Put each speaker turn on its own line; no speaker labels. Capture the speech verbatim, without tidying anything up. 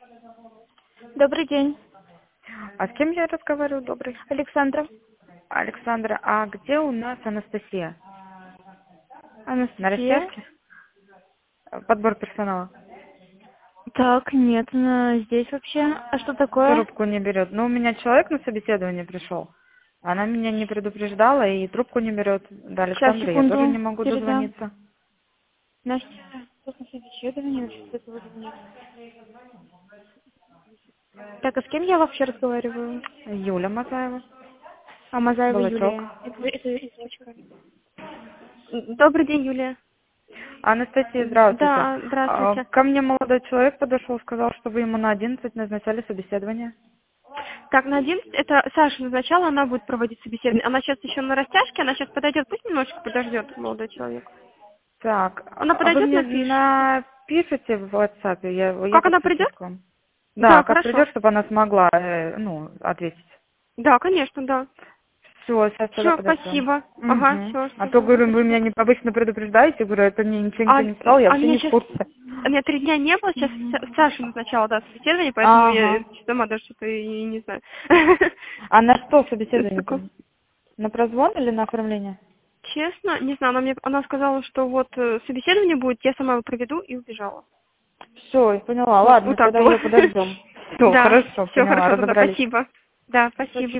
Добрый день,
А с кем я разговариваю, добрый?
Александра.
Александра, а где у нас Анастасия? На
Анастасия?
растяжке? Подбор персонала.
Так, нет, она здесь вообще. А что такое?
Трубку не берет. Ну, у меня человек на собеседование пришел. Она меня не предупреждала и трубку не берет. Да,
Сейчас,
Александра, я тоже
секунду,
не могу
передам.
дозвониться.
Настя, тут на собеседование, что это вот нет. Так, а с кем я вообще разговариваю?
Юля Мазаева.
А, Мазаева
Волочок.
Юлия. Это, это извозчика. Добрый день, Юлия.
Анастасия, здравствуйте.
Да,
А,
здравствуйте.
Ко мне молодой человек подошел, сказал, что вы ему на одиннадцать назначали собеседование.
Так, на одиннадцать, это Саша назначала, она будет проводить собеседование. Она сейчас еще на растяжке, она сейчас подойдет, пусть немножечко подождет, молодой человек.
Так,
Она
а вы
подойдет,
мне
напишет.
напишите в WhatsApp, я, я
Как она
подключусь
придет?
к вам.
Да,
Да, как
хорошо.
придет, чтобы она смогла, э, ну, ответить.
Да, конечно, да.
Все, сейчас тогда
Все,
подождем.
спасибо. Ага,
Угу.
все,
А то,
спасибо.
говорю, вы меня не обычно предупреждаете, говорю, это мне ничего
А,
никто не сказал, я
а
вообще
меня
не в
сейчас...
курсе.
У меня три дня не было, сейчас Саша назначала, да, собеседование, поэтому я
Ага.
сама даже что-то и не знаю.
А на что
Сейчас,
собеседование?
секунду.
На прозвон или на оформление?
Честно, не знаю, она мне она сказала, что вот э, собеседование будет, я сама его проведу и убежала.
Все, поняла.
Вот, вот
Ладно,
так
тогда
было.
ее подождем. Все,
Да,
хорошо,
все
поняла,
хорошо тогда,
разобрались.
спасибо. Да, спасибо.